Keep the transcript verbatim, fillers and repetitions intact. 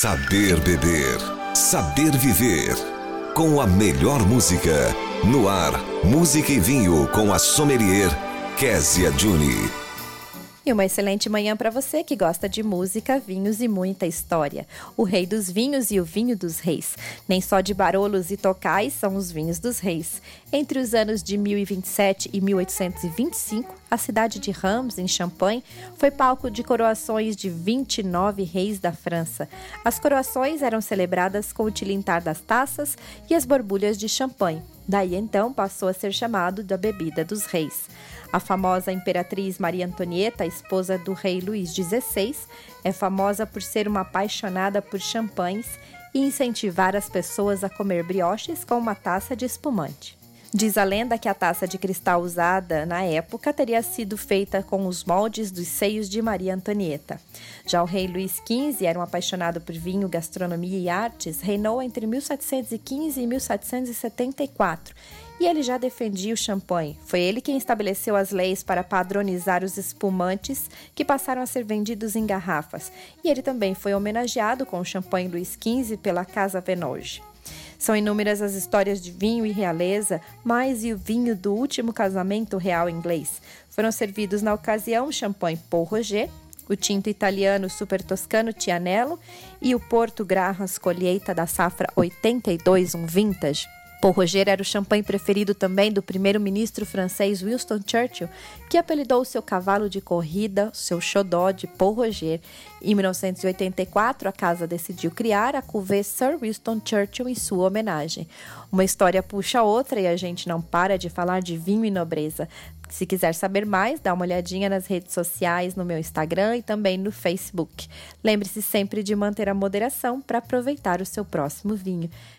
Saber beber, saber viver. Com a melhor música. No ar, música e vinho com a sommelier Kézia Juni. E uma excelente manhã para você que gosta de música, vinhos e muita história. O rei dos vinhos e o vinho dos reis. Nem só de Barolos e Tocais são os vinhos dos reis. Entre os anos de mil e vinte e sete e mil oitocentos e vinte e cinco, a cidade de Reims, em Champagne, foi palco de coroações de vinte e nove reis da França. As coroações eram celebradas com o tilintar das taças e as borbulhas de champanhe. Daí então passou a ser chamado da bebida dos reis. A famosa imperatriz Maria Antonieta, esposa do rei Luís dezesseis, é famosa por ser uma apaixonada por champanhes e incentivar as pessoas a comer brioches com uma taça de espumante. Diz a lenda que a taça de cristal usada na época teria sido feita com os moldes dos seios de Maria Antonieta. Já o rei Luís quinze era um apaixonado por vinho, gastronomia e artes, reinou entre mil setecentos e quinze e mil setecentos e setenta e quatro. E ele já defendia o champanhe. Foi ele quem estabeleceu as leis para padronizar os espumantes que passaram a ser vendidos em garrafas. E ele também foi homenageado com o champanhe Luís quinze pela Casa Venoge. São inúmeras as histórias de vinho e realeza, mas e o vinho do último casamento real inglês. Foram servidos na ocasião o champanhe Pol Roger, o tinto italiano Super Toscano Tianello e o Porto Grahams Colheita da safra oitenta e dois, um vintage. Pol Roger era o champanhe preferido também do primeiro-ministro francês Winston Churchill, que apelidou seu cavalo de corrida, seu xodó, de Pol Roger. Em mil novecentos e oitenta e quatro, a casa decidiu criar a cuvée Sir Winston Churchill em sua homenagem. Uma história puxa a outra e a gente não para de falar de vinho e nobreza. Se quiser saber mais, dá uma olhadinha nas redes sociais, no meu Instagram e também no Facebook. Lembre-se sempre de manter a moderação para aproveitar o seu próximo vinho.